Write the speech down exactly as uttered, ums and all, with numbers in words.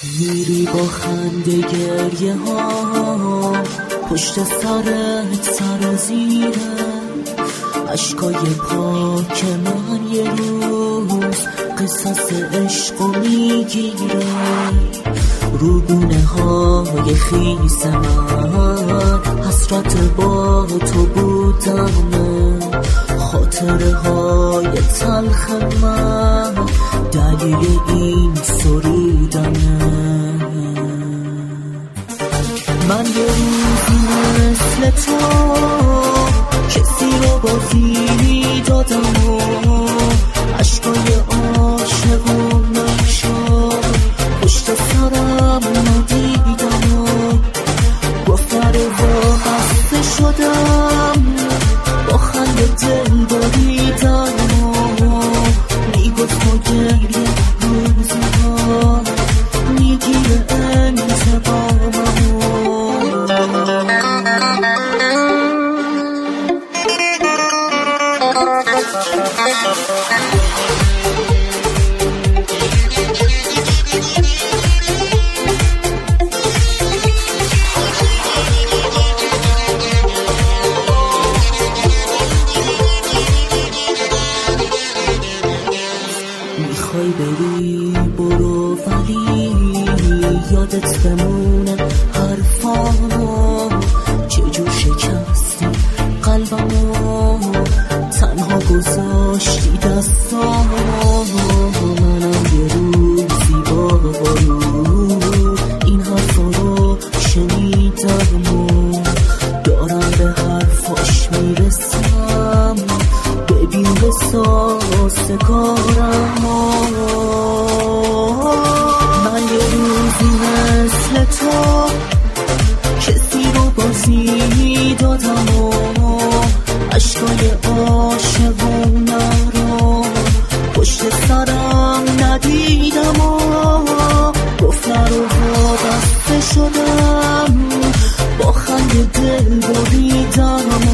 میری با خنده گریه ها پشت سرت سرازیره، عشقای پاک من یه روز قصص عشقو میگیره. روگونه های خیس من حسرت با تو بودمه، خاطره های تلخ من دلیل این سرودمه. من یه روزی مثل تو کسی رو بازی دادم و عشقای عاشقم نشد پشت سرم ندیدم و گفتر و خسته شدم، با خنده دل بریدم و میگفت ما گریه روزی ها میگیره انتقامم. میخوای بری برو ولی یادت بمونه حرفامو، چجور شکستی قلبمو تنها گذاشتی دستامو. منم یه روزی بارو این حرفا رو شنیدم و دارم به حرفاش میرسم، ببین بساس کارم. من یه روزی مثل تو کسی رو بازی دادم و عشقای عاشقونه رو پشت سرم ندیدم و گفتن رو وابسته شدم، با خنده دل بریدم